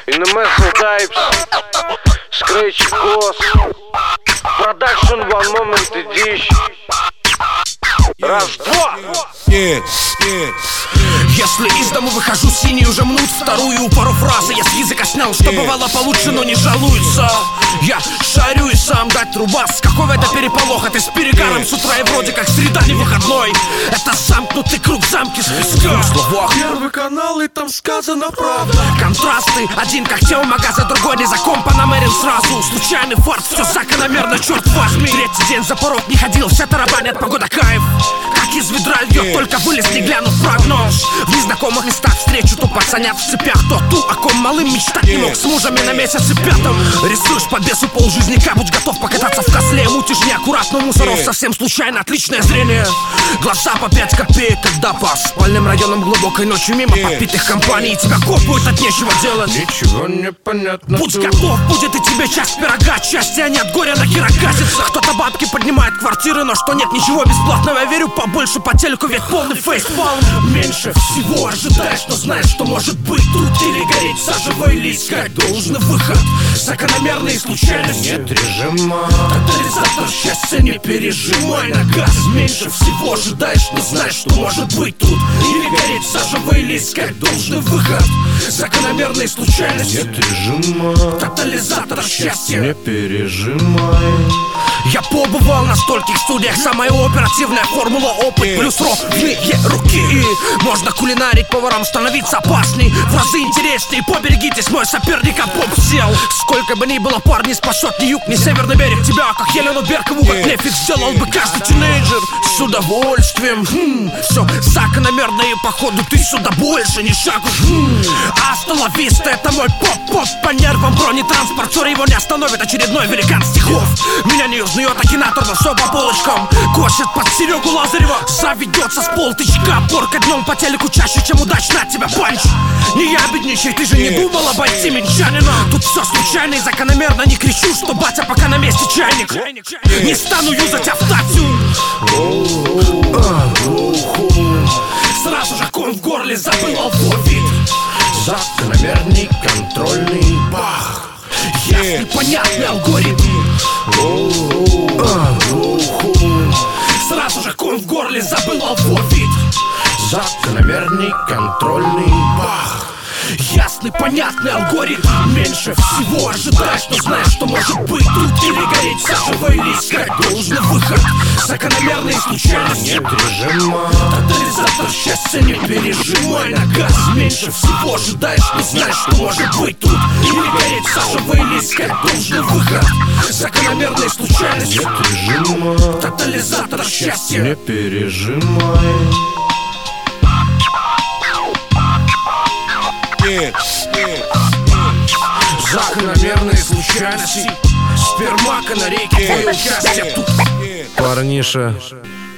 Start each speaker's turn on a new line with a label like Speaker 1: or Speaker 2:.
Speaker 1: Inamessal Types, Scratch Cos, Production One Moment Edition. Раз, два.
Speaker 2: Если из дома выхожу, синий уже мнут вторую пару фразы. Я с языка снял, что бывало получше, но не жалуется. Я шарю и сам дать трубас. Какого это переполоха, ты с перегаром с утра и вроде как среда не выходной. Это замкнутый круг, замки с песка.
Speaker 3: Первый канал, и там сказано правда.
Speaker 2: Контрасты, один как тема магаза, другой не за компа намерен сразу. Случайный фарт, все закономерно, черт возьми. Третий день за порог не ходил, все тарабанят, погода кайф. Как из ведра льет, только вылез, не глянув прогноз. В незнакомых местах встречу то пацанят в цепях, то ту, о ком малым мечтать не мог с мужами на месяце пятом. Рисуешь по бесу полжизняка, будь готов покататься в козле. Мутишь неаккуратно, мусоров совсем случайно, отличное зрение. Глаза по 5 копеек, когда по спальным районам глубокой ночью мимо подпитых компаний тебя копают, от нечего делать.
Speaker 3: Ничего не понятно.
Speaker 2: Будь готов, будет и тебе часть пирога, части они от горя на кирокасится. Кто-то бабки поднимает квартиры, но что нет ничего бесплатного. Я верю побольше по телеку, ведь полный фейспалм. Меньше всего ожидаешь, но знаешь, что может быть тут. Или гореть заживо, или искать должный выход. Закономерные случайности
Speaker 3: Нет режима.
Speaker 2: Тотализатор счастья не пережимай на газ. Меньше всего ожидаешь, но знаешь, что может быть тут. Или гореть заживо, или искать должный выход. Закономерные случайности
Speaker 3: Нет режима.
Speaker 2: Тотализатор счастья
Speaker 3: Не пережимай.
Speaker 2: Я побывал на стольких студиях. Самая оперативная формула — опыт плюс ровные руки. И можно кулинарить, поварам становиться опасней, в разы интересней. Поберегитесь, мой соперник Поп сел. Сколько бы ни было парней, спасет ни юг, ни северный берег. Тебя, как Елену Беркову, как Лефик, сделал бы каждый тинейджер. С удовольствием, все закономерно, и походу ты сюда больше ни шагу. Аста ла виста, это мой поп-поп. По нервам бронетранспортер, его не остановит очередной великан стихов. Меня не узнает акинатор, но все по полочкам. Косит под Серегу Лазарева, заведется с полтычка. Порка днем по телеку чаще, чем удачно от тебя панч. Не ябедничай, ты же не думал обойти минчанина. Тут все случайно и закономерно. Не кричу, что батя пока на месте чайник. Не стану юзать автотюн. Сразу же ком в горле, забыл алфавит.
Speaker 3: Закономерный контрольный бах.
Speaker 2: Ясный, понятный алгоритм. Сразу же ком в горле, забыл алфавит.
Speaker 3: Закономерный контрольный бах.
Speaker 2: Ясный, понятный алгоритм. Меньше всего ожидаешь, но знаешь, что может быть тут. Или гореть заживо, или искать должный выход. Закономерные случайности
Speaker 3: Нет режима.
Speaker 2: Тотализатор счастья не пережимай на газ. Меньше всего ожидаешь, но знаешь, что может быть тут. Или гореть заживо, или искать должный выход. Закономерные случайности
Speaker 3: Нет режима.
Speaker 2: Тотализатор счастья
Speaker 3: Не пережимай.
Speaker 2: Закономерные случайности. Сперма, канарейки, твое участие тут.
Speaker 3: Парниша